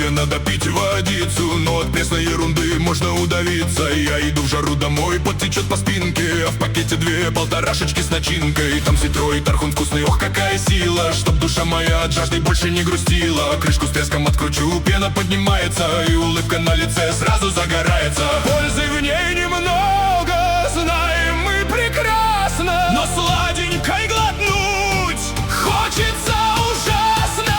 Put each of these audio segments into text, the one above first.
надо пить водицу, но от пресной ерунды можно удавиться. Я иду в жару домой, подтечет по спинке, а в пакете две полторашечки с начинкой. Там ситро и тархун вкусный, ох, какая сила, чтоб душа моя от жажды больше не грустила. Крышку с треском откручу, пена поднимается, и улыбка на лице сразу загорается. Пользы в ней немного, знаем мы прекрасно, но сладенькой глотнуть хочется ужасно.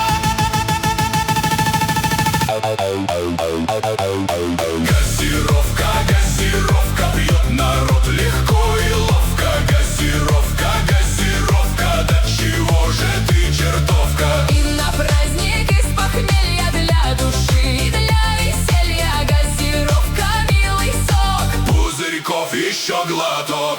Газировка, газировка бьет народ легко и ловко. Газировка, газировка, да чего же ты чертовка? И на праздник из похмелья для души, для веселья. Газировка, милый сок, Пузырьков еще глоток.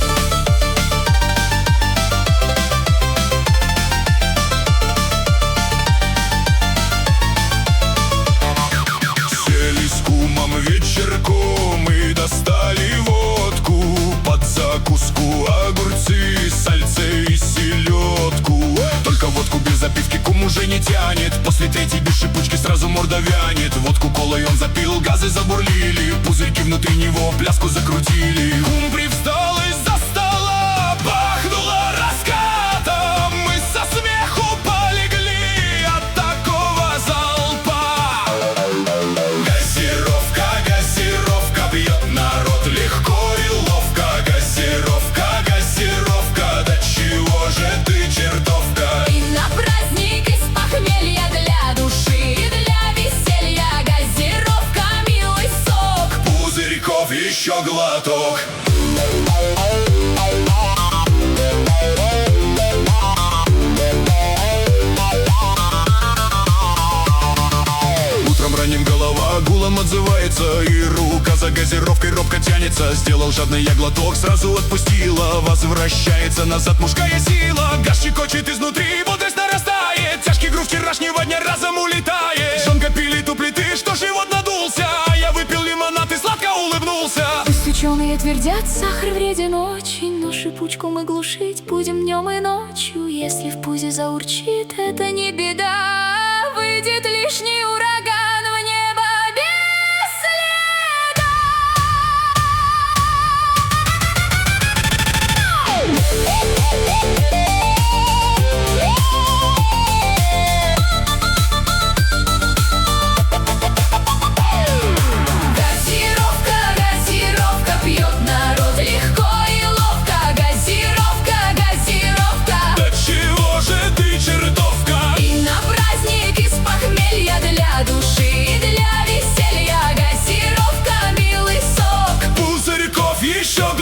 Вечерком мы достали водку, под закуску огурцы, сальце и селедку. Только водку без запивки кум уже не тянет, после третьей без шипучки сразу морда вянет. Водку колой он запил, газы забурлили, пузырьки внутри него пляску закрутили. Кум привстал из-за стола, пахнуло раскатом, мы со смеху полегли от такого залпа. Газировка, газировка бьет народ легко и ловко. Газировка, газировка, да чего же ты чертовка? и на праздник из похмелья для души, для веселья. Газировка, милый сок, Пузырьков еще глоток. Утром ранним голова гулом отзывается, и рука за газировкой робко тянется. Сделал жадный я глоток, сразу отпустила. Возвращается назад мужская сила. Газ щекочет изнутри, бодрость нарастает. Тяжкий грув вчерашнего дня разом улетает. Жонка пилит у плиты, что живот надулся, а я выпил лимонад и сладко улыбнулся. Пусть ученые твердят, сахар вреден очень, но шипучку мы глушить будем днем и ночью. Если в пузе заурчит, это не беда, выйдет лишний ураган в небо без следа. Газировка, газировка пьет народ легко и ловко. Газировка, газировка, Да чего же ты чертовка? и на праздник из похмелья для души, для веселья. Газировка, милый сок, Пузырьков еще